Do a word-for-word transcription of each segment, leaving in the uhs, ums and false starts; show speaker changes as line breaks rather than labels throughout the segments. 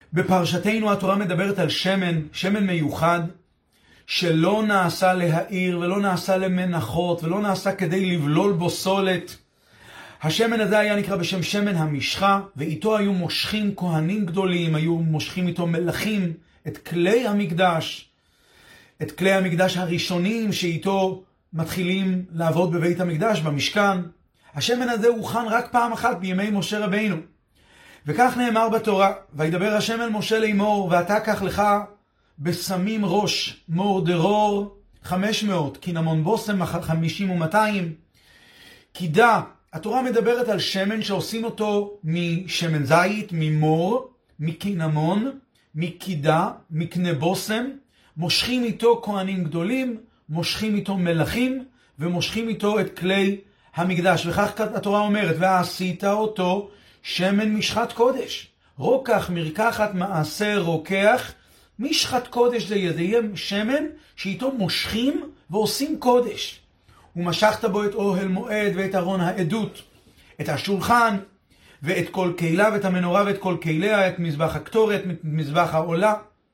בפרשתנו התורה מדברת על שמן, שמן מיוחד, שלא נעשה להעיר ולא נעשה למנחות ולא נעשה כדי לבלול בו סולת. השמן הזה היה נקרא בשם שמן המשחה, ואיתו היו מושכים כהנים גדולים, היו מושכים איתו מלכים, את כלי המקדש, את כלי המקדש הראשונים שאיתו מתחילים לעבוד בבית המקדש, במשכן. השמן הזה הוכן רק פעם אחת בימי משה רבינו. וכך נאמר בתורה, וידבר השם אל משה לאמור, ואתה קח לך בסמים ראש, מור דרור חמש מאות, קינמון בוסם חמישים ומאתיים. קידה, התורה מדברת על שמן שעושים אותו משמן זית, ממור, מקינמון, מקידה, מקנה בוסם, מושכים איתו כהנים גדולים, מושכים איתו מלכים, ומושכים איתו את כלי המקדש. וכך התורה אומרת, ועשית אותו שמן משחת קודש. רוקח מרקחת מעשה רוקח, משחת קודש זה יהיה שמן שאיתו מושכים ועושים קודש. ומשכת בו את אוהל מועד ואת ארון העדות, את השולחן ואת כל קהילה ואת המנורה ואת כל קהיליה, את מזבח הקטורת, את מזבח העולה.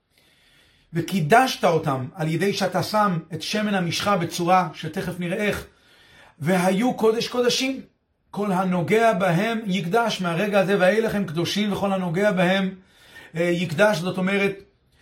וקידשת אותם על ידי שאתה שם את שמן המשחה בצורה שתכף נראה איך. והיו קודש קודשים. כל הנוגע בהם יקדש, מהרגע הזה ואילך הם קדושים, וכל הנוגע בהם יקדש, זאת אומרת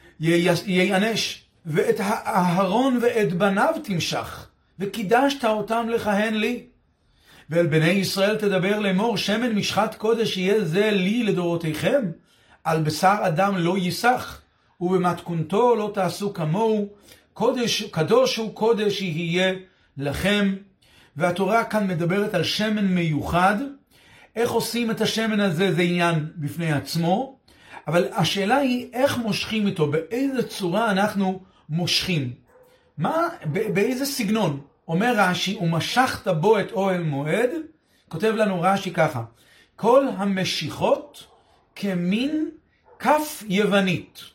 ייענש. ואת האהרון ואת בניו תמשך, וקידשת אותם לכהן לי. ואל בני ישראל תדבר לאמור, שמן משחת קודש יהיה זה לי לדורותיכם, על בשר אדם לא ייסח, ובמתכונתו לא תעשו כמוהו, קודש, קדוש הוא קודש יהיה לכם. והתורה כאן מדברת על שמן מיוחד. איך עושים את השמן הזה זה עניין בפני עצמו, אבל השאלה היא איך מושכים איתו, באיזה צורה אנחנו מושכים. מה, באיזה סגנון? אומר רש"י, ומשכת בו את אוהל מועד, כותב לנו רש"י ככה, כל המשיכות כמין כף יוונית,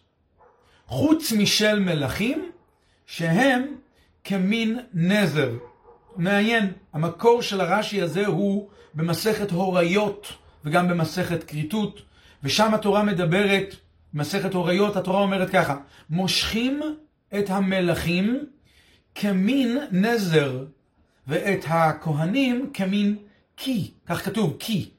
חוץ משל מלכים, שהם כמין נזר. מעניין, המקור של הרש"י הזה הוא במסכת הוריות וגם במסכת כריתות, ושם התורה מדברת, במסכת הוריות התורה אומרת ככה, מושכים את המלכים כמין נזר, ואת הכהנים כמין קי, כך כתוב, קי.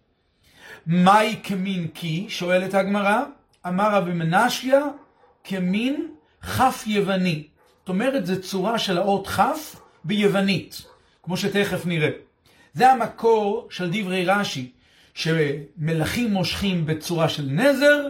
מהי כמין קי? שואלת הגמרא, אמר רבי מנשיה, כמין כף יווני. זאת אומרת, זה צורה של האות כף ביוונית, כמו שתכף נראה. זה המקור של דברי רש"י, שמלכים מושכים בצורה של נזר,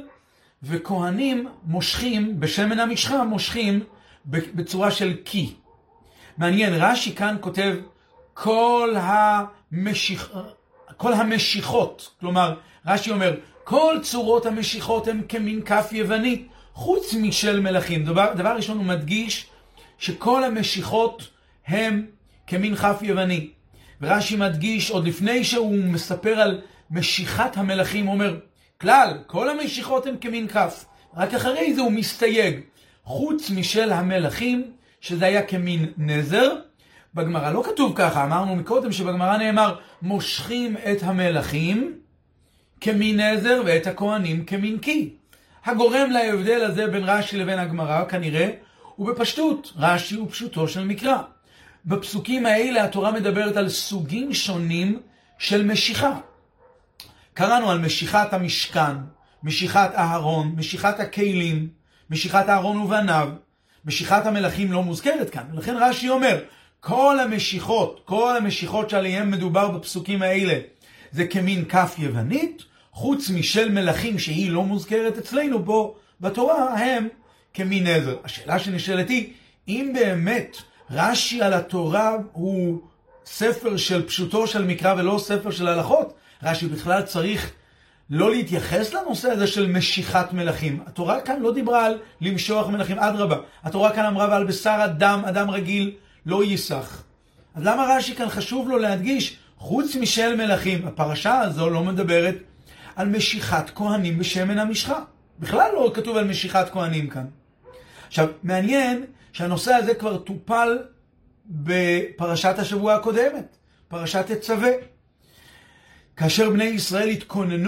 וכהנים מושכים, בשמן המשחה מושכים בצורה של קי. מעניין, רש"י כאן כותב כל, המשיכ... כל המשיכות, כלומר רש"י אומר כל צורות המשיכות הן כמין כף יוונית, חוץ משל מלכים. דבר, דבר ראשון הוא מדגיש שכל המשיכות הן כמין כף יווני. ורש"י מדגיש עוד לפני שהוא מספר על משיכת המלכים, הוא אומר כלל, כל המשיכות הן כמין כף. רק אחרי זה הוא מסתייג, חוץ משל המלכים, שזה היה כמין נזר. בגמרא לא כתוב ככה, אמרנו מקודם שבגמרא נאמר מושכים את המלכים כמין נזר ואת הכהנים כמין קי. הגורם להבדל הזה בין רש"י לבין הגמרא כנראה הוא בפשטות, רש"י הוא פשוטו של מקרא. בפסוקים האלה התורה מדברת על סוגים שונים של משיכה. קראנו על משיכת המשכן, משיכת אהרון, משיכת הכלים, משיכת אהרון ובניו. משיכת המלכים לא מוזכרת כאן, ולכן רש"י אומר, כל המשיכות, כל המשיכות שעליהם מדובר בפסוקים האלה, זה כמין כף יוונית, חוץ משל מלכים שהיא לא מוזכרת אצלנו פה בתורה, הם כמין נזר. השאלה שנשאלת היא, אם באמת רש"י על התורה הוא ספר של פשוטו של מקרא ולא ספר של הלכות, רש"י בכלל צריך לא להתייחס לנושא הזה של משיכת מלכים. התורה כאן לא דיברה על למשוח מלכים, אדרבה. התורה כאן אמרה ועל בשר אדם, אדם רגיל, לא ייסח. אז למה רש"י כאן חשוב לו להדגיש, חוץ משל מלכים? הפרשה הזו לא מדברת על משיכת כהנים בשמן המשחה. בכלל לא כתוב על משיכת כהנים כאן. עכשיו, מעניין שהנושא הזה כבר טופל בפרשת השבוע הקודמת, פרשת תצווה. כאשר בני ישראל התכוננו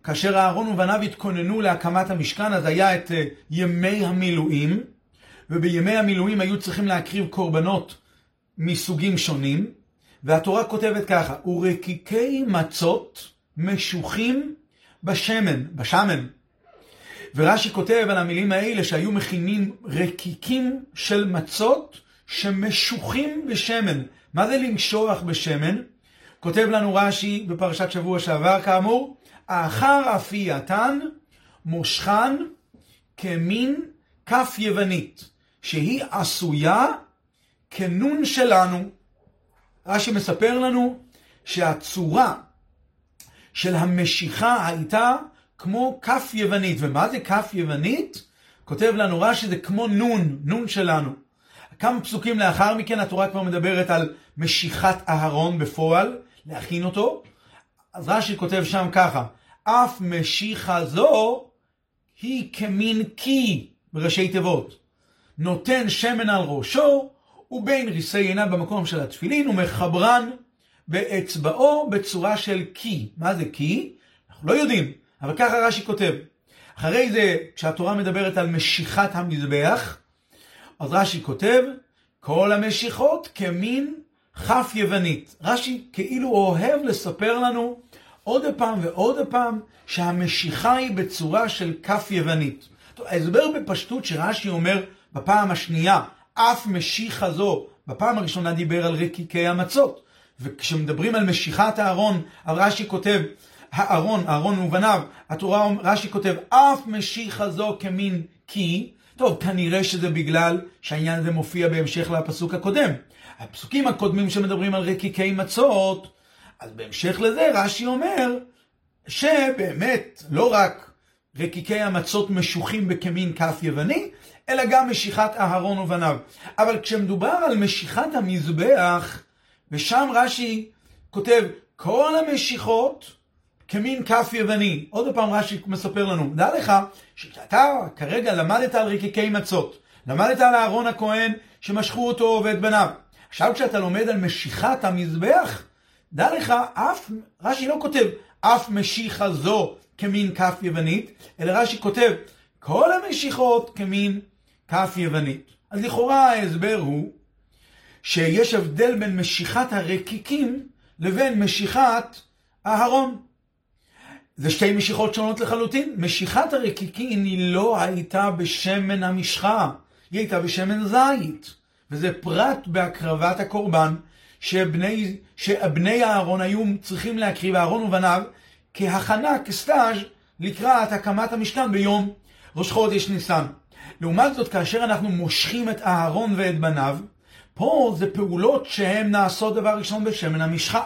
כאשר אהרון ובניו התכוננו להקמת המשכן, אז היה את ימי המילואים, ובימי המילואים היו צריכים להקריב קורבנות מסוגים שונים, והתורה כותבת ככה, ורקיקי מצות משוחים בשמן, בשמן. ורש"י כותב על המילים האלה שהיו מכינים רקיקים של מצות שמשוחים בשמן. מה זה למשוח בשמן? כותב לנו רש"י בפרשת שבוע שעבר כאמור, האחר אפייתן מושכן כמין כף יוונית, שהיא עשויה כנון שלנו. רש"י מספר לנו שהצורה של המשיכה הייתה כמו כף יוונית. ומה זה כף יוונית? כותב לנו רש"י זה כמו נון, נון שלנו. כמה פסוקים לאחר מכן התורה כבר מדברת על משיכת אהרון בפועל, להכין אותו. אז רש"י כותב שם ככה, אף משיכה זו היא כמין קי בראשי תיבות. נותן שמן על ראשו, ובין ריסי עיניו במקום של התפילין, ומחברן באצבעו בצורה של קי. מה זה קי? אנחנו לא יודעים, אבל ככה רש"י כותב. אחרי זה, כשהתורה מדברת על משיכת המזבח, אז רש"י כותב, כל המשיכות כמין כף יוונית. רש"י כאילו אוהב לספר לנו עוד פעם ועוד פעם שהמשיכה היא בצורה של כף יוונית. טוב, ההסבר בפשטות שרש"י אומר בפעם השנייה, אף משיכה זו, בפעם הראשונה דיבר על רקיקי המצות. וכשמדברים על משיכת הארון, על רש"י כותב, הארון, הארון ובניו, התורה, רש"י כותב, אף משיכה זו כמין קי. טוב, כנראה שזה בגלל שהעניין הזה מופיע בהמשך לפסוק הקודם. הפסוקים הקודמים שמדברים על רקיקי מצות, אז בהמשך לזה רש"י אומר שבאמת לא רק רקיקי המצות משוחים בכמין כף יווני, אלא גם משיכת אהרון ובניו. אבל כשמדובר על משיכת המזבח, ושם רש"י כותב כל המשיכות כמין כף יווני. עוד פעם רש"י מספר לנו, דע לך שאתה כרגע למדת על רקיקי מצות, למדת על אהרון הכהן שמשכו אותו ואת בניו. עכשיו כשאתה לומד על משיכת המזבח, דע לך, אף, רש"י לא כותב אף משיכה זו כמין כף יוונית, אלא רש"י כותב כל המשיכות כמין כף יוונית. אז לכאורה ההסבר הוא שיש הבדל בין משיכת הרקיקים לבין משיכת אהרון. זה שתי משיכות שונות לחלוטין. משיכת הרקיקים היא לא הייתה בשמן המשחה, היא הייתה בשמן זית. וזה פרט בהקרבת הקורבן שבני, שבני אהרון היו צריכים להקריב, אהרון ובניו, כהכנה, כסטאז' לקראת הקמת המשכן ביום ראש חודש ניסן. לעומת זאת, כאשר אנחנו מושכים את אהרון ואת בניו, פה זה פעולות שהן נעשות דבר ראשון בשמן המשחה.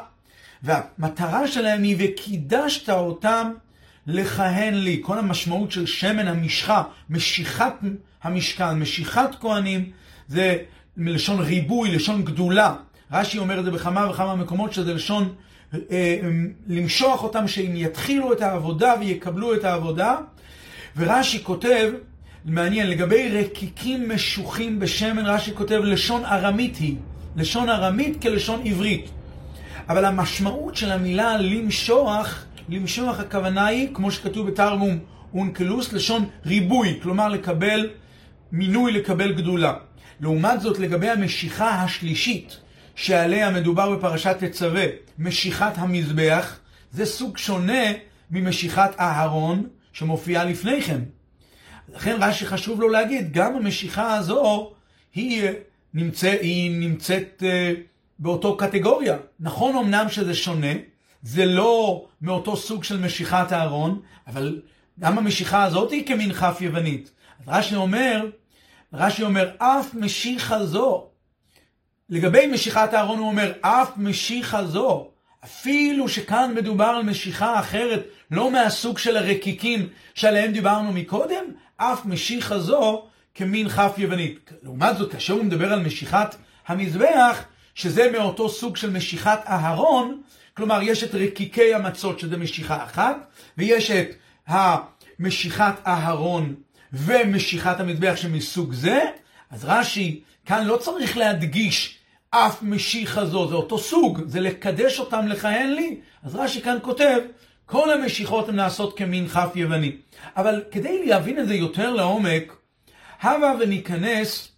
והמטרה שלהם היא וקידשת אותם לכהן לי. כל המשמעות של שמן המשחה, משיכת המשכן, משיכת כהנים, זה מלשון ריבוי, לשון גדולה. רש"י אומר את זה בכמה וכמה מקומות שזה לשון אה, למשוח אותם שהם יתחילו את העבודה ויקבלו את העבודה. ורש"י כותב, מעניין, לגבי רקיקים משוחים בשמן, רש"י כותב לשון ארמית היא, לשון ארמית כלשון עברית. אבל המשמעות של המילה למשוח, למשוח הכוונה היא, כמו שכתוב בתרגום אונקלוס, לשון ריבוי, כלומר לקבל מינוי, לקבל גדולה. לעומת זאת, לגבי המשיכה השלישית, שעליה מדובר בפרשת תצווה, משיכת המזבח, זה סוג שונה ממשיכת אהרון שמופיעה לפני כן. לכן רש"י חשוב לו להגיד, גם המשיכה הזו היא נמצאת, היא נמצאת uh, באותו קטגוריה. נכון אמנם שזה שונה, זה לא מאותו סוג של משיכת אהרון, אבל גם המשיכה הזאת היא כמין כף יוונית. אז רש"י אומר, רש"י אומר, אף משיכה זו, לגבי משיכת אהרון הוא אומר, אף משיכה זו, אפילו שכאן מדובר על משיכה אחרת, לא מהסוג של הרקיקים שעליהם דיברנו מקודם, אף משיכה זו כמין כף יוונית. לעומת זאת, כאשר הוא מדבר על משיכת המזבח, שזה מאותו סוג של משיכת אהרון, כלומר יש את רקיקי המצות שזה משיכה אחת, ויש את המשיכת אהרון ומשיכת המזבח שמסוג זה, אז רש"י כאן לא צריך להדגיש אף משיכה זו, זה אותו סוג, זה לקדש אותם לכהן לי. אז רש"י כאן כותב, כל המשיכות הן נעשות כמין כף יווני. אבל כדי להבין את זה יותר לעומק, הבה וניכנס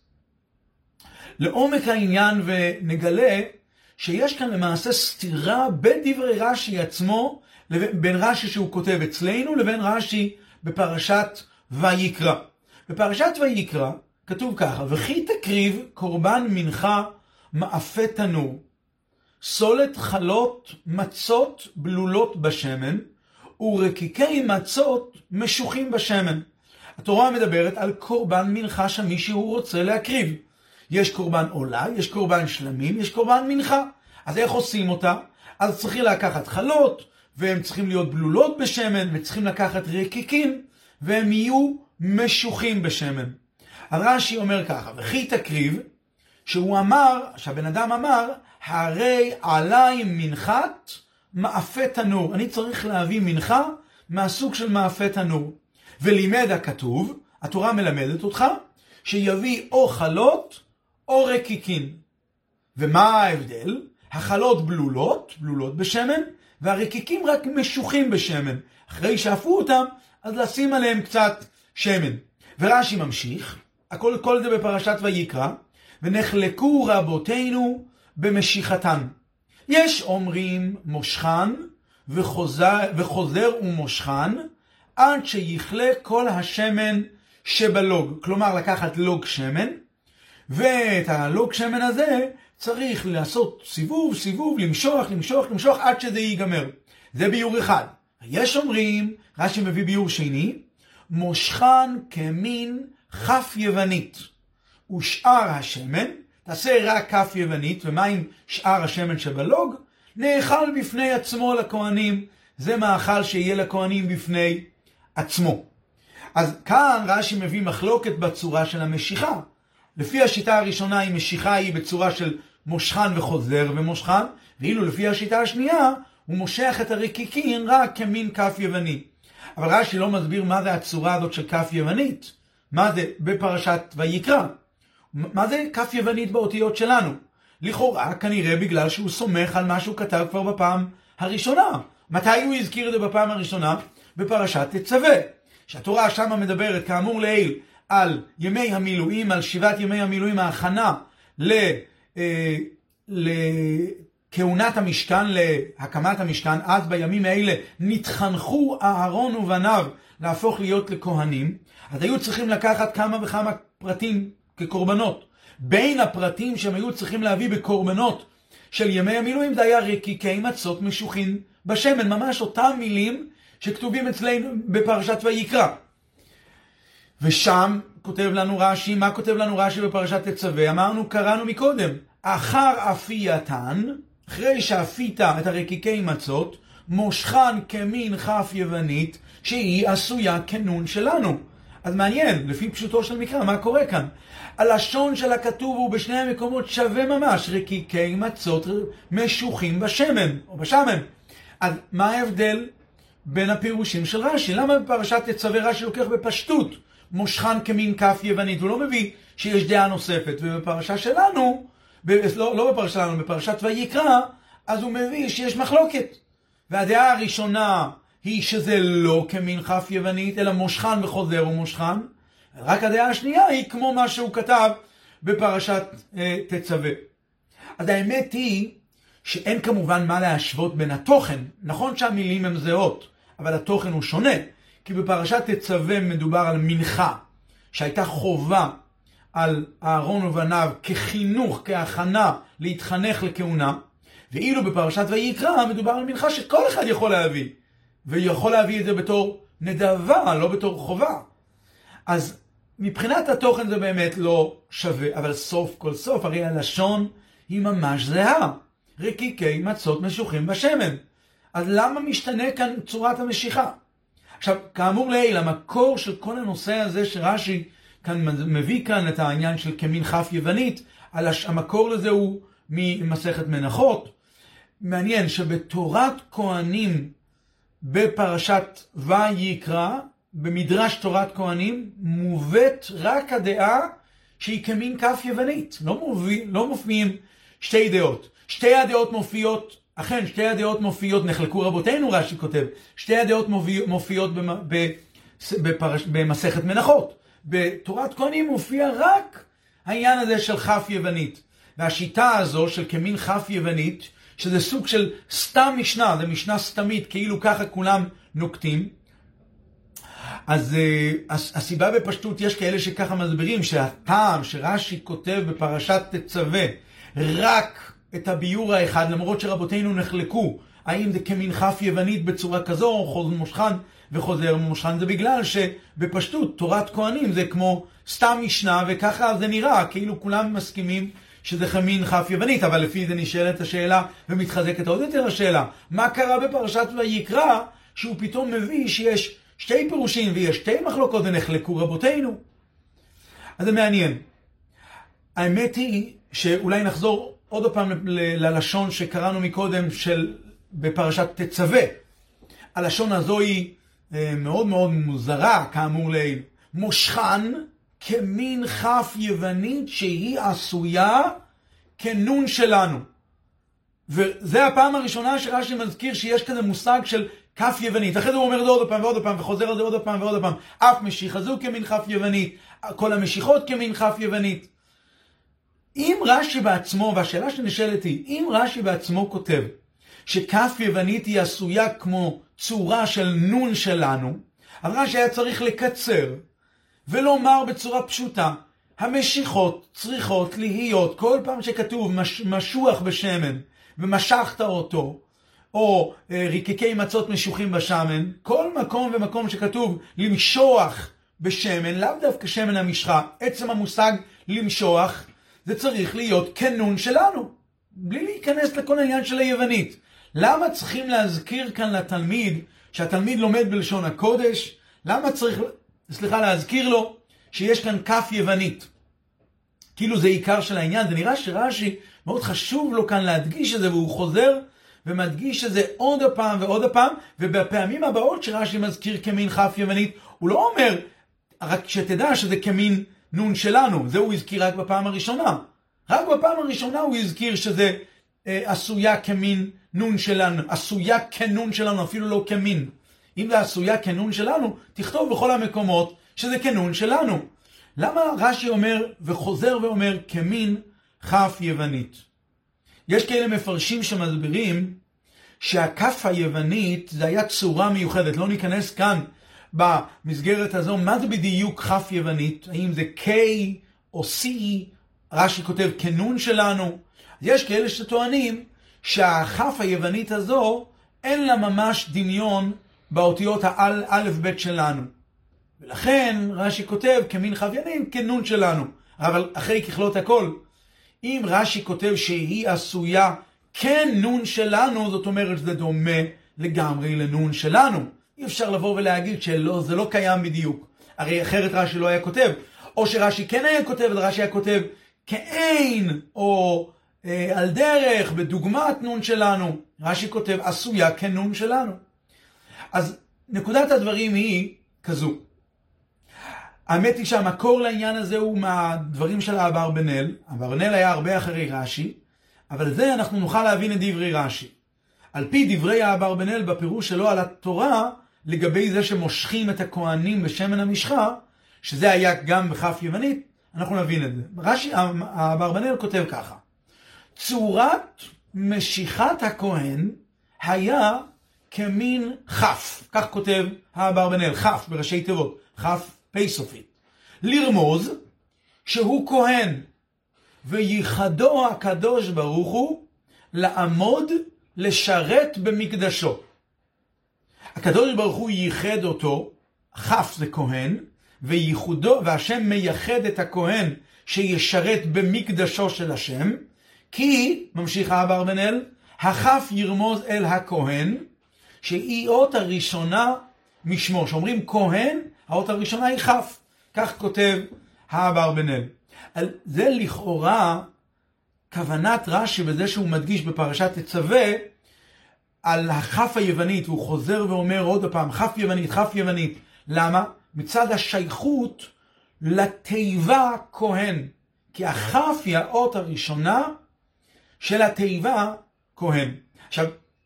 לעומק העניין ונגלה שיש כאן למעשה סתירה בדברי רש"י עצמו, בין רש"י שהוא כותב אצלנו לבין רש"י בפרשת ויקרא. בפרשת ויקרא כתוב ככה, וכי תקריב קורבן מנחה מאפה תנור, סולת חלות מצות בלולות בשמן, ורקיקי מצות משוחים בשמן. התורה מדברת על קורבן מנחה שמישהו רוצה להקריב. יש קורבן עולה, יש קורבן שלמים, יש קורבן מנחה. אז איך עושים אותה? אז צריכים לקחת חלות, והם צריכים להיות בלולות בשמן, וצריכים לקחת רקיקים, והם יהיו משוחים בשמן. אז רש"י אומר ככה, וכי תקריב, שהוא אמר, שהבן אדם אמר, הרי עליי מנחת מאפה תנור. אני צריך להביא מנחה מהסוג של מאפה תנור. ולימד הכתוב, התורה מלמדת אותך, שיביא או חלות או רקיקין. ומה ההבדל? החלות בלולות, בלולות בשמן, והרקיקים רק משוחים בשמן. אחרי שאפו אותם, אז לשים עליהם קצת שמן. ורש"י ממשיך, הכל כל זה בפרשת ויקרא, ונחלקו רבותינו במשיכתן. יש אומרים מושכן וחוזר, וחוזר ומושכן, עד שיכלה כל השמן שבלוג. כלומר, לקחת לוג שמן, ואת הלוג שמן הזה צריך לעשות סיבוב, סיבוב, למשוך, למשוך, למשוך, עד שזה ייגמר. זה ביור אחד. יש אומרים, רש"י מביא ביור שני, מושכן כמין כף יוונית. ושאר השמן, תעשה רק כף יוונית, ומה עם שאר השמן שבלוג? נאכל בפני עצמו לכהנים. זה מאכל שיהיה לכהנים בפני עצמו. אז כאן רש"י מביא מחלוקת בצורה של המשיכה. לפי השיטה הראשונה היא משיכה היא בצורה של מושכן וחוזר ומושכן, ואילו לפי השיטה השנייה הוא מושך את הרקיקין רק כמין כף יווני. אבל רש"י לא מסביר מה זה הצורה הזאת של כף יוונית. מה זה בפרשת ויקרא? מה זה כף יוונית באותיות שלנו? לכאורה כנראה בגלל שהוא סומך על מה שהוא כתב כבר בפעם הראשונה. מתי הוא הזכיר את זה בפעם הראשונה? בפרשת תצווה. שהתורה שמה מדברת כאמור לעיל על ימי המילואים, על שבעת ימי המילואים, ההכנה לכהונת המשכן, להקמת המשכן. אז בימים האלה נתחנכו אהרון ובניו להפוך להיות לכהנים. אז היו צריכים לקחת כמה וכמה פרטים כקורבנות. בין הפרטים שהם היו צריכים להביא בקורבנות של ימי המילואים, זה היה רקיקי מצות משוחין בשמן, ממש אותם מילים שכתובים אצלנו בפרשת ויקרא. ושם כותב לנו רש"י, מה כותב לנו רש"י בפרשת תצווה? אמרנו, קראנו מקודם, אחר אפייתן, אחרי שאפית את הרקיקי מצות, מושכן כמין כף יוונית, שהיא עשויה כנון שלנו. אז מעניין, לפי פשוטו של מקרא, מה קורה כאן? הלשון של הכתוב הוא בשני המקומות שווה ממש, רקיקי מצות משוחים בשמן, או בשמן. אז מה ההבדל בין הפירושים של רש"י? למה בפרשת תצווה רש"י לוקח בפשטות מושכן כמין כף יוונית? הוא לא מביא שיש דעה נוספת. ובפרשה שלנו, ב- לא, לא בפרשה שלנו, בפרשת ויקרא, אז הוא מביא שיש מחלוקת. והדעה הראשונה היא שזה לא כמין כף יוונית, אלא מושכן וחוזר ומושכן. רק הדעה השנייה היא כמו מה שהוא כתב בפרשת אה, תצווה. אז האמת היא שאין כמובן מה להשוות בין התוכן. נכון שהמילים הן זהות, אבל התוכן הוא שונה. כי בפרשת תצווה מדובר על מנחה, שהייתה חובה על אהרון ובניו כחינוך, כהכנה להתחנך לכהונה. ואילו בפרשת ויקרא מדובר על מנחה שכל אחד יכול להביא. ויכול להביא את זה בתור נדבה, לא בתור חובה. אז מבחינת התוכן זה באמת לא שווה, אבל סוף כל סוף, הרי הלשון היא ממש זהה. רקיקי מצות משוחים בשמן. אז למה משתנה כאן צורת המשיכה? עכשיו, כאמור לעיל, המקור של כל הנושא הזה שרש"י כאן מביא כאן את העניין של כמין כף יוונית, המקור לזה הוא ממסכת מנחות. מעניין שבתורת כהנים בפרשת ויקרא, במדרש תורת כהנים, מובאת רק הדעה שהיא כמין כף יוונית. לא, מופיע, לא מופיעים שתי דעות. שתי הדעות מופיעות אכן, שתי הדעות מופיעות, נחלקו רבותינו, רש"י כותב, שתי הדעות מופיעות בפרש, במסכת מנחות. בתורת כהנים מופיע רק העניין הזה של כף יוונית. והשיטה הזו של כמין כף יוונית, שזה סוג של סתם משנה, זה משנה סתמית, כאילו ככה כולם נוקטים. אז uh, הסיבה בפשטות, יש כאלה שככה מסבירים שהטעם שרש"י כותב בפרשת תצווה רק את הביור האחד, למרות שרבותינו נחלקו, האם זה כמין כף יוונית בצורה כזו, או חוזר מושכן וחוזר מושכן, זה בגלל שבפשטות תורת כהנים זה כמו סתם משנה, וככה זה נראה, כאילו כולם מסכימים שזה כמין כף יוונית, אבל לפי זה נשאלת השאלה, ומתחזקת עוד יותר השאלה, מה קרה בפרשת ויקרא, שהוא פתאום מביא שיש שתי פירושים ויש שתי מחלוקות ונחלקו רבותינו. אז זה מעניין. האמת היא שאולי נחזור עוד פעם ללשון שקראנו מקודם של בפרשת תצווה. הלשון הזו היא מאוד מאוד מוזרה, כאמור לעיל. מושכן כמין כף יוונית שהיא עשויה כנון שלנו. וזה הפעם הראשונה שרש"י מזכיר שיש כזה מושג של כף יוונית. אחרי זה הוא אומר את זה עוד פעם ועוד פעם, וחוזר על זה עוד פעם ועוד פעם. אף משיכה זו כמין כף יוונית, כל המשיכות כמין כף יוונית. אם רש"י בעצמו, והשאלה שנשאלת היא, אם רש"י בעצמו כותב שכף יוונית היא עשויה כמו צורה של נון שלנו, אז רש"י היה צריך לקצר ולומר בצורה פשוטה, המשיכות צריכות להיות, כל פעם שכתוב מש, משוח בשמן ומשכת אותו, או אה, ריקקי מצות משוחים בשמן, כל מקום ומקום שכתוב למשוח בשמן, לאו דווקא שמן המשחה, עצם המושג למשוח, זה צריך להיות כנון שלנו, בלי להיכנס לכל העניין של היוונית. למה צריכים להזכיר כאן לתלמיד, שהתלמיד לומד בלשון הקודש, למה צריך, סליחה, להזכיר לו שיש כאן כף יוונית? כאילו זה עיקר של העניין, זה נראה שרש"י מאוד חשוב לו כאן להדגיש את זה, והוא חוזר ומדגיש את זה עוד הפעם ועוד הפעם, ובפעמים הבאות שרש"י מזכיר כמין כף יוונית, הוא לא אומר, רק שתדע שזה כמין נון שלנו, זה הוא הזכיר רק בפעם הראשונה. רק בפעם הראשונה הוא הזכיר שזה אה, עשויה כמין נון שלנו, עשויה כנון שלנו, אפילו לא כמין. אם זה עשויה כנון שלנו, תכתוב בכל המקומות שזה כנון שלנו. למה רש"י אומר וחוזר ואומר כמין כף יוונית? יש כאלה מפרשים שמסבירים שהכף היוונית זה היה צורה מיוחדת. לא ניכנס כאן במסגרת הזו מה זה בדיוק כף יוונית, האם זה K או C, רש"י כותב כנון שלנו. יש כאלה שטוענים שהכף היוונית הזו אין לה ממש דמיון באותיות האלף בית שלנו, ולכן רש"י כותב כמין כף יוונית כנון שלנו. אבל אחרי ככלות הכל, אם רש"י כותב שהיא עשויה כנון שלנו, זאת אומרת שזה דומה לגמרי לנון שלנו. אי אפשר לבוא ולהגיד שלא, זה לא קיים בדיוק. הרי אחרת רש"י לא היה כותב. או שרש"י כן היה כותב, אבל רש"י היה כותב כאין, או אה, על דרך, בדוגמת נון שלנו. רש"י כותב עשויה כנון שלנו. אז נקודת הדברים היא כזו. האמת היא שהמקור לעניין הזה הוא מהדברים של האברבנאל. האברבנאל היה הרבה אחרי רש"י, אבל זה אנחנו נוכל להבין את דברי רש"י. על פי דברי האברבנאל בפירוש שלו על התורה, לגבי זה שמושכים את הכהנים בשמן המשחה, שזה היה גם בכף יוונית, אנחנו נבין את זה. רש"י, האברבנאל כותב ככה, צורת משיכת הכהן היה כמין כף, כך כותב האברבנאל, כף בראשי תיבות, כף פי סופית, לרמוז שהוא כהן, וייחדו הקדוש ברוך הוא לעמוד לשרת במקדשו. הקדוש ברוך הוא ייחד אותו, כף זה כהן, וייחודו, והשם מייחד את הכהן שישרת במקדשו של השם, כי, ממשיך האברבנאל, הכף ירמוז אל הכהן, שהיא אות הראשונה משמו. שאומרים כהן, האות הראשונה היא כף. כך כותב האברבנאל. זה לכאורה כוונת רש"י בזה שהוא מדגיש בפרשת תצווה על הכף היוונית, הוא חוזר ואומר עוד פעם, כף יוונית, כף יוונית. למה? מצד השייכות לתיבה כהן. כי הכף היא האות הראשונה של התיבה כהן. עכשיו,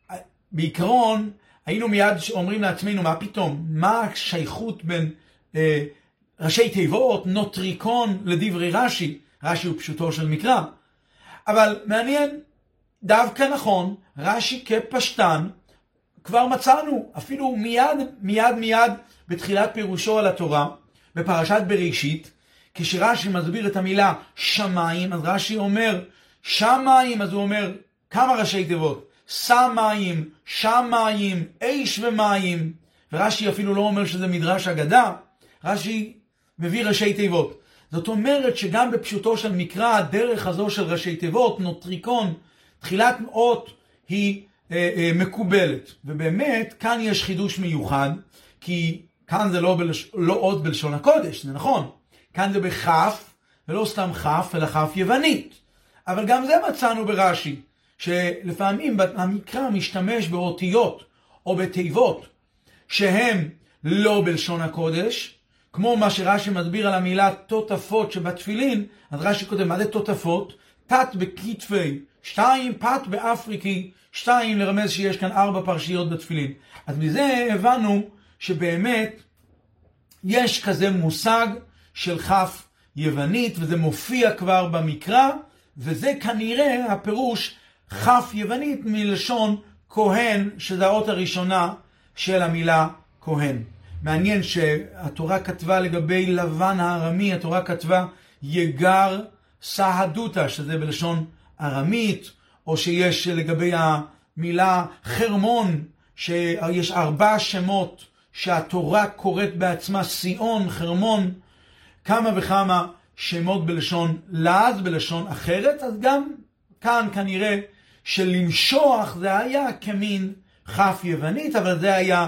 בעיקרון, היינו מיד אומרים לעצמנו, מה פתאום? מה השייכות בין אה, ראשי תיבות, נוטריקון, לדברי רש"י? רש"י הוא פשוטו של מקרא. אבל מעניין, דווקא נכון, רש"י כפשטן, כבר מצאנו, אפילו מיד, מיד, מיד, בתחילת פירושו על התורה, בפרשת בראשית, כשרש"י מסביר את המילה שמיים, אז רש"י אומר, שמיים, אז הוא אומר, כמה ראשי תיבות? סמיים, שמיים, אש ומים, ורש"י אפילו לא אומר שזה מדרש אגדה, רש"י מביא ראשי תיבות. זאת אומרת שגם בפשוטו של מקרא, הדרך הזו של ראשי תיבות, נוטריקון, תחילת אות היא אה, אה, מקובלת. ובאמת, כאן יש חידוש מיוחד, כי כאן זה לא, בלש... לא עוד בלשון הקודש, זה נכון. כאן זה בכף, ולא סתם כף, אלא כף יוונית. אבל גם זה מצאנו ברש"י, שלפעמים המקרא משתמש באותיות או בתיבות שהם לא בלשון הקודש, כמו מה שרש"י מסביר על המילה תותפות שבתפילין, אז רש"י כותב, מה זה תותפות? תת בכתפי, שתיים פת באפריקי, שתיים לרמז שיש כאן ארבע פרשיות בתפילין. אז מזה הבנו שבאמת יש כזה מושג של כף יוונית, וזה מופיע כבר במקרא, וזה כנראה הפירוש כף יוונית מלשון כהן, שזה האות הראשונה של המילה כהן. מעניין שהתורה כתבה לגבי לבן הארמי, התורה כתבה יגר סהדותה, שזה בלשון ארמית, או שיש לגבי המילה חרמון, שיש ארבע שמות שהתורה קוראת בעצמה, סיון, חרמון, כמה וכמה שמות בלשון לעז, בלשון אחרת. אז גם כאן כנראה שלמשוח זה היה כמין כף יוונית, אבל זה היה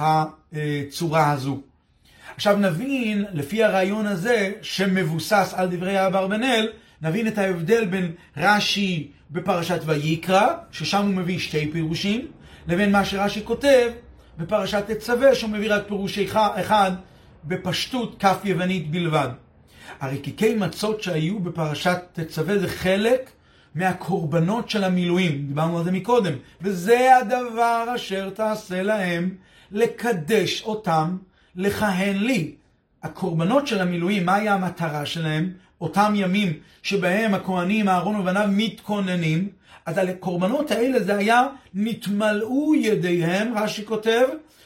הצורה הזו. עכשיו נבין, לפי הרעיון הזה שמבוסס על דברי אברבנאל, נבין את ההבדל בין רש"י בפרשת ויקרא, ששם הוא מביא שתי פירושים, לבין מה שרש"י כותב בפרשת תצווה, שהוא מביא רק פירוש אחד בפשטות כף יוונית בלבד. הרקיקי מצות שהיו בפרשת תצווה זה חלק מהקורבנות של המילואים, דיברנו על זה מקודם, וזה הדבר אשר תעשה להם, לקדש אותם, לכהן לי. הקורבנות של המילואים, מה היה המטרה שלהם? אותם ימים שבהם הכהנים, אהרון ובניו מתכוננים, אז על הקורבנות האלה זה היה נתמלאו ידיהם, רש"י כותב,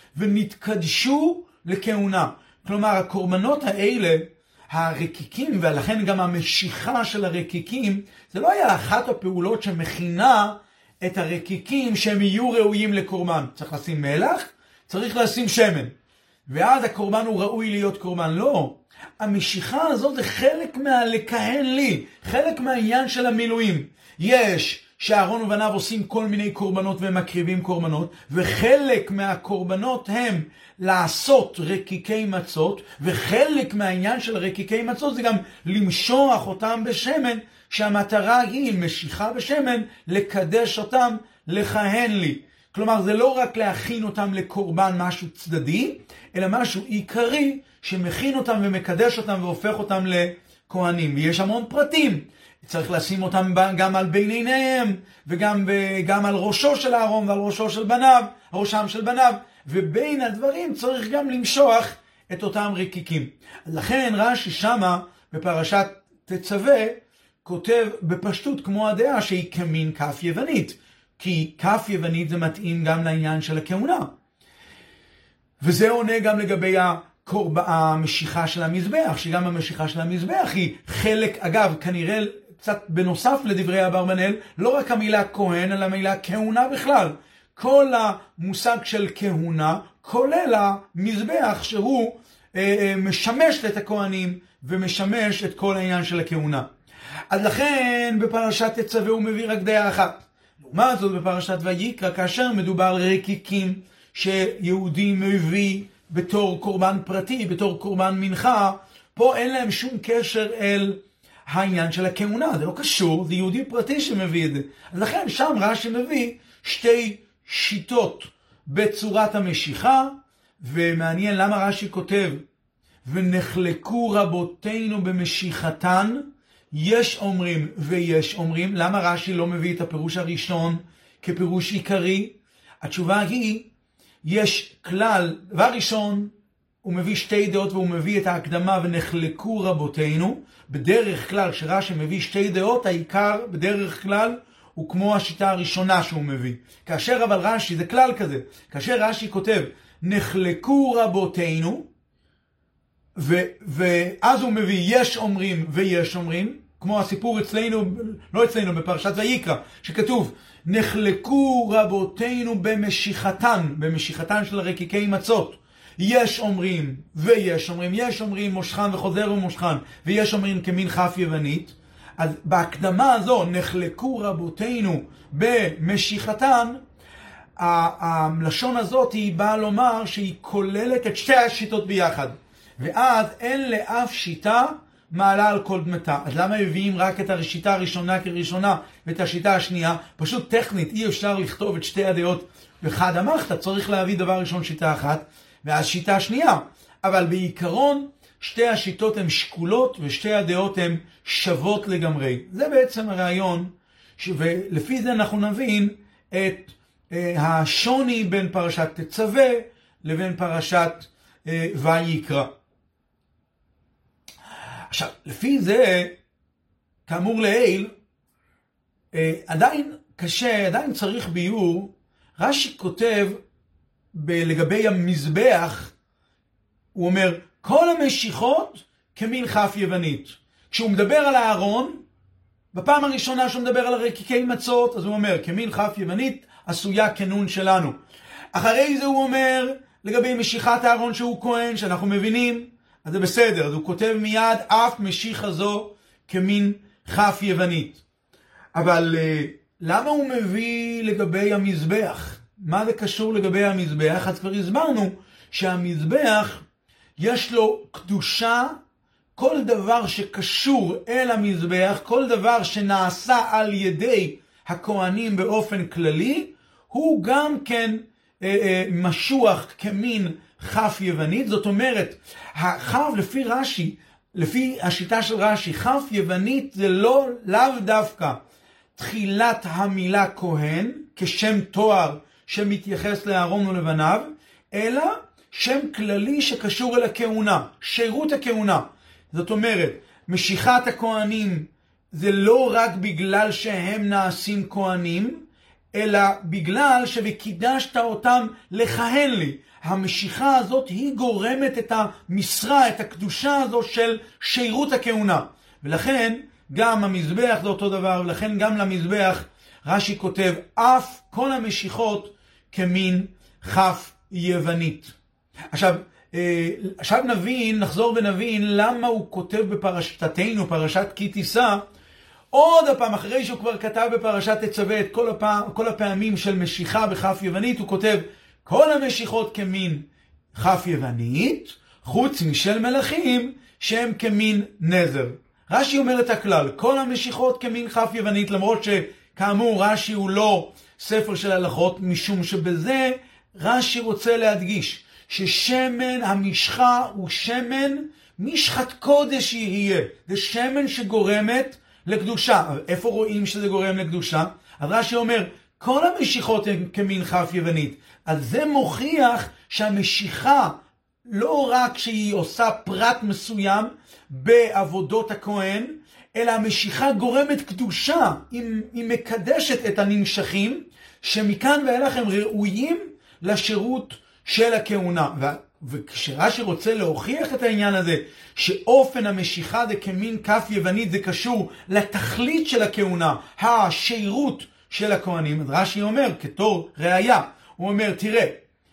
ונתקדשו לכהונה. כלומר, הקורבנות האלה, הרקיקים, ולכן גם המשיכה של הרקיקים, זה לא היה אחת הפעולות שמכינה את הרקיקים שהם יהיו ראויים לקורבן. צריך לשים מלח, צריך לשים שמן. ואז הקורבן הוא ראוי להיות קורבן. לא. המשיכה הזאת זה חלק מהלכהן לי, חלק מהעניין של המילואים. יש שאהרון ובניו עושים כל מיני קורבנות והם מקריבים קורבנות, וחלק מהקורבנות הם לעשות רקיקי מצות, וחלק מהעניין של רקיקי מצות זה גם למשוח אותם בשמן, שהמטרה היא משיכה בשמן, לקדש אותם, לכהן לי. כלומר, זה לא רק להכין אותם לקורבן משהו צדדי, אלא משהו עיקרי שמכין אותם ומקדש אותם והופך אותם לכהנים. ויש המון פרטים. צריך לשים אותם גם על בין עיניהם, וגם גם על ראשו של אהרון ועל ראשו של בניו, ראשם של בניו, ובין הדברים צריך גם למשוח את אותם רקיקים. לכן רש"י שמה בפרשת תצווה כותב בפשטות כמו הדעה שהיא כמין כף יוונית, כי כף יוונית זה מתאים גם לעניין של הכהונה. וזה עונה גם לגבי הקורב... המשיכה של המזבח, שגם המשיכה של המזבח היא חלק, אגב, כנראה קצת בנוסף לדברי אברבנאל, לא רק המילה כהן, אלא המילה כהונה בכלל. כל המושג של כהונה, כולל המזבח שהוא אה, אה, משמש את הכהנים ומשמש את כל העניין של הכהונה. אז לכן בפרשת תצווה הוא מביא רק דעה אחת. לעומת זאת בפרשת ויקרא, כאשר מדובר על רקיקים שיהודי מביא בתור קורבן פרטי, בתור קורבן מנחה, פה אין להם שום קשר אל העניין של הכהונה, זה לא קשור, זה יהודי פרטי שמביא את זה. אז לכן שם רש"י מביא שתי שיטות בצורת המשיכה, ומעניין למה רש"י כותב, ונחלקו רבותינו במשיכתן, יש אומרים ויש אומרים. למה רש"י לא מביא את הפירוש הראשון, כפירוש עיקרי? התשובה היא, יש כלל, דבר ראשון, הוא מביא שתי דעות והוא מביא את ההקדמה ונחלקו רבותינו. בדרך כלל, כשרש"י מביא שתי דעות, העיקר בדרך כלל הוא כמו השיטה הראשונה שהוא מביא. כאשר אבל רש"י, זה כלל כזה, כאשר רש"י כותב, נחלקו רבותינו, ו, ואז הוא מביא יש אומרים ויש אומרים, כמו הסיפור אצלנו, לא אצלנו, בפרשת ויקרא, שכתוב, נחלקו רבותינו במשיכתן, במשיכתן של רקיקי מצות. יש אומרים ויש אומרים, יש אומרים מושכן וחוזר ומושכן, ויש אומרים כמין כף יוונית. אז בהקדמה הזו, נחלקו רבותינו במשיכתן, הלשון הזאת היא באה לומר שהיא כוללת את שתי השיטות ביחד. ואז אין לאף שיטה מעלה על כל דמתה. אז למה מביאים רק את השיטה הראשונה כראשונה ואת השיטה השנייה? פשוט טכנית, אי אפשר לכתוב את שתי הדעות בחד המחת. צריך להביא דבר ראשון שיטה אחת, ואז שיטה שנייה. אבל בעיקרון, שתי השיטות הן שקולות ושתי הדעות הן שוות לגמרי. זה בעצם הרעיון, ולפי זה אנחנו נבין את השוני בין פרשת תצווה לבין פרשת ויקרא. עכשיו, לפי זה, כאמור לעיל, עדיין קשה, עדיין צריך ביור. רש"י כותב לגבי המזבח, הוא אומר, כל המשיכות כמין כף יוונית. כשהוא מדבר על הארון, בפעם הראשונה שהוא מדבר על הרקיקי מצות, אז הוא אומר, כמין כף יוונית עשויה כנון שלנו. אחרי זה הוא אומר, לגבי משיכת הארון שהוא כהן, שאנחנו מבינים, אז זה בסדר. אז הוא כותב מיד, אף משיכה זו כמין כף יוונית. אבל למה הוא מביא לגבי המזבח? מה זה קשור לגבי המזבח? אז כבר הסברנו שהמזבח יש לו קדושה, כל דבר שקשור אל המזבח, כל דבר שנעשה על ידי הכהנים באופן כללי, הוא גם כן אה, אה, משוח כמין כף יוונית. זאת אומרת, הכף לפי רש"י, לפי השיטה של רש"י, כף יוונית זה לא לאו דווקא תחילת המילה כהן, כשם תואר שמתייחס לאהרון ולבניו, אלא שם כללי שקשור אל הכהונה, שירות הכהונה. זאת אומרת, משיכת הכהנים זה לא רק בגלל שהם נעשים כהנים, אלא בגלל ש"וקידשת אותם לכהן לי". המשיכה הזאת היא גורמת את המשרה, את הקדושה הזו של שירות הכהונה. ולכן גם המזבח זה אותו דבר, ולכן גם למזבח רש"י כותב, אף כל המשיכות כמין כף יוונית. עכשיו, עכשיו נבין, נחזור ונבין למה הוא כותב בפרשתנו, פרשת כי תישא, עוד הפעם, אחרי שהוא כבר כתב בפרשת תצווה את כל, הפעם, כל הפעמים של משיכה בכף יוונית, הוא כותב, כל המשיכות כמין כף יוונית, חוץ משל מלכים שהם כמין נזר. רש"י אומר את הכלל, כל המשיכות כמין כף יוונית, למרות שכאמור רש"י הוא לא ספר של הלכות, משום שבזה רש"י רוצה להדגיש ששמן המשחה הוא שמן משחת קודש יהיה. זה שמן שגורמת לקדושה. איפה רואים שזה גורם לקדושה? אז רש"י אומר, כל המשיכות הן כמין כף יוונית. אז זה מוכיח שהמשיכה לא רק שהיא עושה פרט מסוים בעבודות הכהן, אלא המשיכה גורמת קדושה. היא, היא מקדשת את הנמשכים, שמכאן ואילך הם ראויים לשירות של הכהונה. וכשרש"י רוצה להוכיח את העניין הזה, שאופן המשיכה זה כמין כף יוונית, זה קשור לתכלית של הכהונה, השירות של הכהנים, אז רש"י אומר, כתור ראיה, הוא אומר, תראה,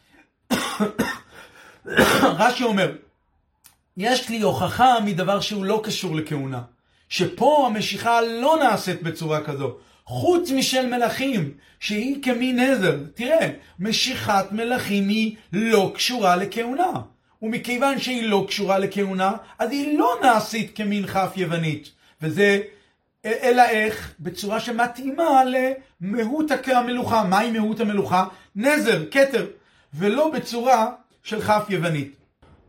רש"י אומר, יש לי הוכחה מדבר שהוא לא קשור לכהונה, שפה המשיכה לא נעשית בצורה כזו, חוץ משל מלכים, שהיא כמין נזר. תראה, משיכת מלכים היא לא קשורה לכהונה. ומכיוון שהיא לא קשורה לכהונה, אז היא לא נעשית כמין כף יוונית. וזה, אלא איך? בצורה שמתאימה למהות המלוכה. מהי מהות המלוכה? נזר, כתר, ולא בצורה של כף יוונית.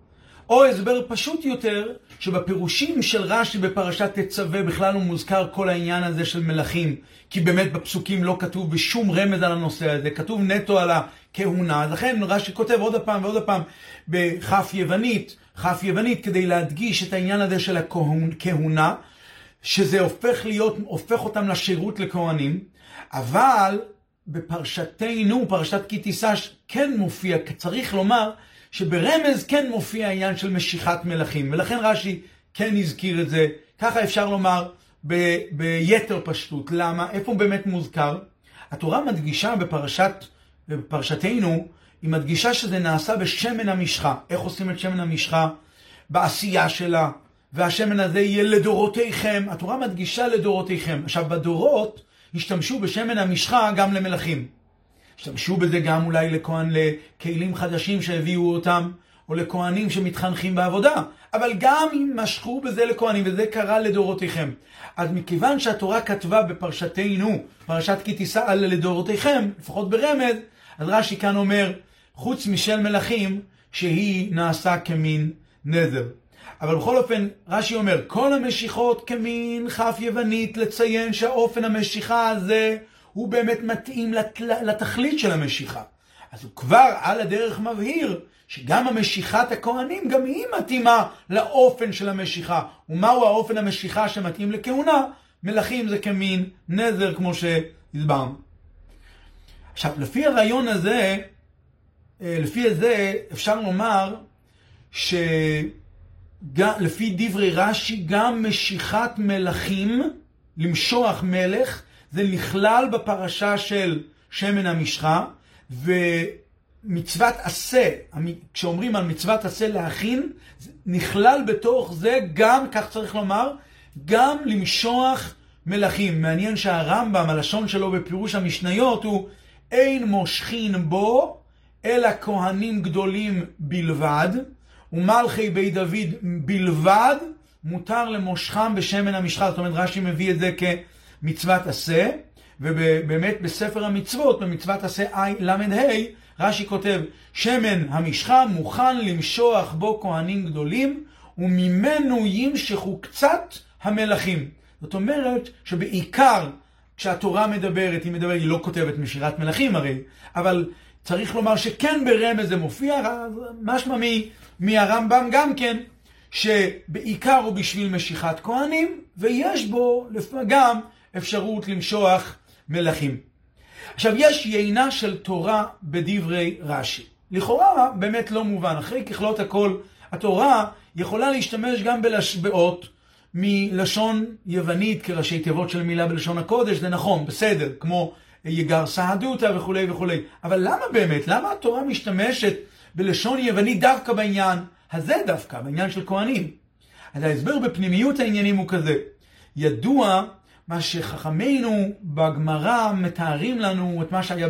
או הסבר פשוט יותר, שבפירושים של רש"י בפרשת תצווה בכלל הוא מוזכר כל העניין הזה של מלכים, כי באמת בפסוקים לא כתוב בשום רמז על הנושא הזה, כתוב נטו על הכהונה. אז לכן רש"י כותב עוד הפעם ועוד הפעם בכף יוונית, כף יוונית כדי להדגיש את העניין הזה של הכהונה, שזה הופך להיות, הופך אותם לשירות לכהנים, אבל בפרשתנו, פרשת כי תישא, כן מופיע, צריך לומר שברמז כן מופיע העניין של משיכת מלכים, ולכן רש"י כן הזכיר את זה, ככה אפשר לומר ב- ביתר פשטות. למה? איפה באמת מוזכר? התורה מדגישה בפרשת, בפרשתנו, היא מדגישה שזה נעשה בשמן המשחה. איך עושים את שמן המשחה? בעשייה שלה, והשמן הזה יהיה לדורותיכם. התורה מדגישה לדורותיכם. עכשיו בדורות השתמשו בשמן המשחה גם למלכים. השתמשו בזה גם אולי לכהן, לכלים חדשים שהביאו אותם, או לכהנים שמתחנכים בעבודה. אבל גם אם משכו בזה לכהנים, וזה קרה לדורותיכם. אז מכיוון שהתורה כתבה בפרשתנו, פרשת כי תישא על לדורותיכם, לפחות ברמז, אז רש"י כאן אומר, חוץ משל מלכים, שהיא נעשה כמין נזר. אבל בכל אופן, רש"י אומר, כל המשיכות כמין כף יוונית, לציין שהאופן המשיכה הזה הוא באמת מתאים לתכלית של המשיכה. אז הוא כבר על הדרך מבהיר שגם המשיכת הכהנים, גם היא מתאימה לאופן של המשיכה. ומהו האופן המשיכה שמתאים לכהונה? מלכים זה כמין נזר, כמו שהסברנו. עכשיו, לפי הרעיון הזה, לפי זה אפשר לומר ש... לפי דברי רש"י, גם משיכת מלכים, למשוח מלך, זה נכלל בפרשה של שמן המשחה, ומצוות עשה, כשאומרים על מצוות עשה להכין, נכלל בתוך זה גם, כך צריך לומר, גם למשוח מלכים. מעניין שהרמב"ם, הלשון שלו בפירוש המשניות, הוא אין מושכין בו, אלא כהנים גדולים בלבד, ומלכי בית דוד בלבד, מותר למושכם בשמן המשחה. זאת אומרת, רש"י מביא את זה כמצוות עשה, ובאמת בספר המצוות, במצוות עשה למד ה', רש"י כותב, שמן המשחה מוכן למשוח בו כהנים גדולים, וממנו ימשכו קצת המלכים. זאת אומרת שבעיקר כשהתורה מדברת, היא מדברת, היא לא כותבת משירת מלכים הרי, אבל צריך לומר שכן ברמז זה מופיע, משמע מהרמב"ם גם כן, שבעיקר הוא בשביל משיכת כהנים, ויש בו גם אפשרות למשוח מלכים. עכשיו, יש יינה של תורה בדברי רש"י. לכאורה באמת לא מובן. אחרי ככלות הכל, התורה יכולה להשתמש גם בלשבעות מלשון יוונית כראשי תיבות של מילה בלשון הקודש. זה נכון, בסדר, כמו יגר סהדותא וכו' וכו'. אבל למה באמת? למה התורה משתמשת בלשון יוונית דווקא בעניין הזה דווקא, בעניין של כהנים? אז ההסבר בפנימיות העניינים הוא כזה. ידוע מה שחכמינו בגמרא מתארים לנו את מה שהיה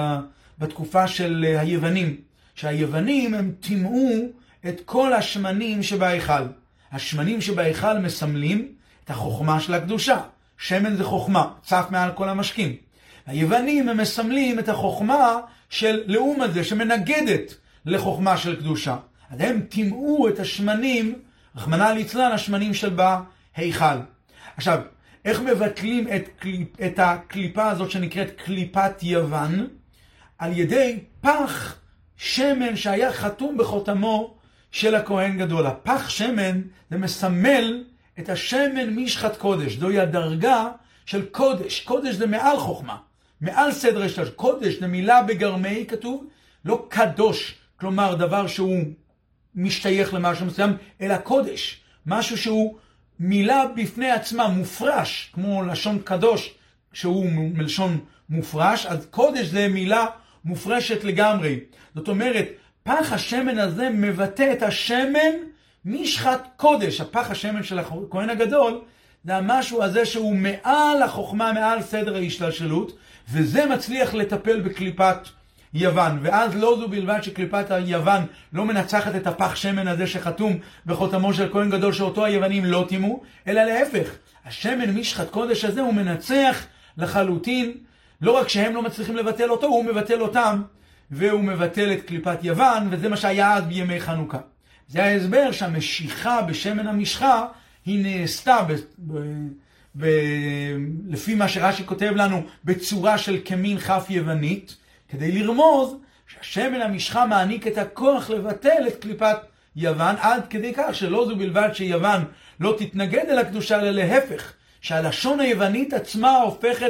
בתקופה של היוונים. שהיוונים הם טימאו את כל השמנים שבהיכל. השמנים שבהיכל מסמלים את החוכמה של הקדושה. שמן זה חוכמה, צף מעל כל המשקים. היוונים הם מסמלים את החוכמה של לאום הזה שמנגדת לחוכמה של קדושה. אז הם טימאו את השמנים, רחמנא ליצלן, השמנים של בהיכל. עכשיו, איך מבטלים את, קליפ, את הקליפה הזאת שנקראת קליפת יוון? על ידי פח שמן שהיה חתום בחותמו של הכהן גדול. הפח שמן זה מסמל את השמן משחת קודש. זוהי הדרגה של קודש. קודש זה מעל חוכמה, מעל סדר השתלשלות. קודש זה מילה בגרמי כתוב, לא קדוש, כלומר דבר שהוא משתייך למשהו מסוים, אלא קודש, משהו שהוא מילה בפני עצמה, מופרש, כמו לשון קדוש, שהוא מלשון מופרש, אז קודש זה מילה מופרשת לגמרי. זאת אומרת, פח השמן הזה מבטא את השמן משחת קודש. הפח השמן של הכהן הגדול, זה המשהו הזה שהוא מעל החוכמה, מעל סדר ההשתלשלות, וזה מצליח לטפל בקליפת יוון. ואז לא זו בלבד שקליפת היוון לא מנצחת את הפח שמן הזה שחתום בחותמו של כהן גדול, שאותו היוונים לא טימו, אלא להפך. השמן משחת קודש הזה הוא מנצח לחלוטין, לא רק שהם לא מצליחים לבטל אותו, הוא מבטל אותם, והוא מבטל את קליפת יוון, וזה מה שהיה אז בימי חנוכה. זה ההסבר שהמשיכה בשמן המשחה היא נעשתה ב, ב, ב, לפי מה שרש"י כותב לנו בצורה של כמין כף יוונית, כדי לרמוז שהשמן המשחה מעניק את הכוח לבטל את קליפת יוון, עד כדי כך שלא זו בלבד שיוון לא תתנגד אל הקדושה, אלא להפך, שהלשון היוונית עצמה הופכת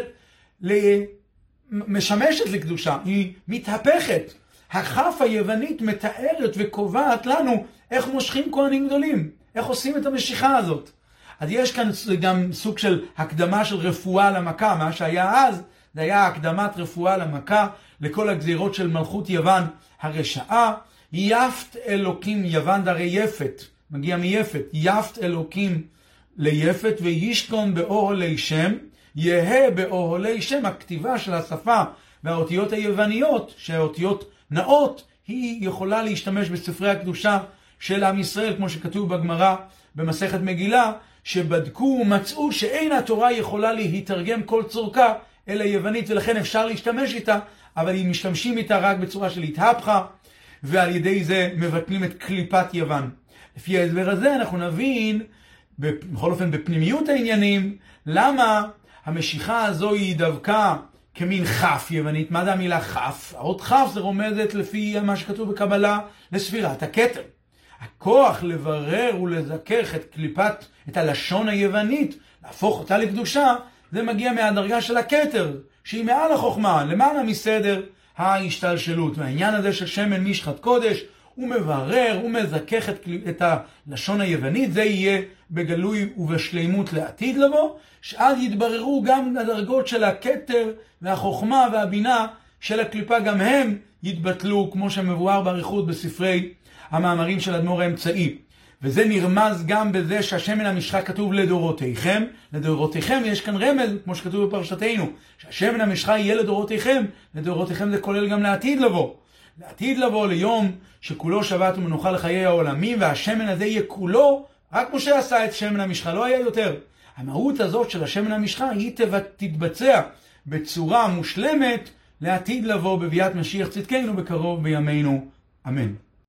משמשת לקדושה, היא מתהפכת. הכף היוונית מתארת וקובעת לנו איך מושכים כהנים גדולים, איך עושים את המשיכה הזאת. אז יש כאן גם סוג של הקדמה של רפואה למכה. מה שהיה אז זה היה הקדמת רפואה למכה לכל הגזירות של מלכות יוון הרשעה. יפת אלוקים, יוון דרי יפת, מגיע מיפת, יפת אלוקים ליפת וישכון באוהלי שם, יהה באוהלי שם. הכתיבה של השפה והאותיות היווניות, שהאותיות נאות, היא יכולה להשתמש בספרי הקדושה של עם ישראל, כמו שכתוב בגמרא במסכת מגילה, שבדקו ומצאו שאין התורה יכולה להתרגם כל צורכה אלא יוונית, ולכן אפשר להשתמש איתה, אבל אם משתמשים איתה רק בצורה של התהפכה, ועל ידי זה מבטלים את קליפת יוון. לפי ההסבר הזה אנחנו נבין, בכל אופן בפנימיות העניינים, למה המשיכה הזו היא דווקא כמין כף יוונית. מה זה המילה כף? האות כף זה רומזת לפי מה שכתוב בקבלה לספירת הכתר. הכוח לברר ולזכך את קליפת, את הלשון היוונית, להפוך אותה לקדושה, זה מגיע מהדרגה של הכתר, שהיא מעל החוכמה, למעלה מסדר ההשתלשלות. והעניין הזה של שמן משחת קודש, הוא מברר ומזכך את, את הלשון היוונית, זה יהיה בגלוי ובשלימות לעתיד לבוא, שעד יתבררו גם הדרגות של הכתר והחוכמה והבינה של הקליפה, גם הם יתבטלו, כמו שמבואר באריכות בספרי המאמרים של אדמו"ר האמצעי. וזה נרמז גם בזה שהשמן המשחה כתוב לדורותיכם. לדורותיכם יש כאן רמז, כמו שכתוב בפרשתנו, שהשמן המשחה יהיה לדורותיכם. לדורותיכם זה כולל גם לעתיד לבוא. לעתיד לבוא ליום שכולו שבת ומנוחה לחיי העולמים, והשמן הזה יהיה כולו, רק משה עשה את שמן המשחה, לא היה יותר. המהות הזאת של השמן המשחה היא תתבצע בצורה מושלמת לעתיד לבוא בביאת משיח צדקנו בקרוב בימינו. אמן.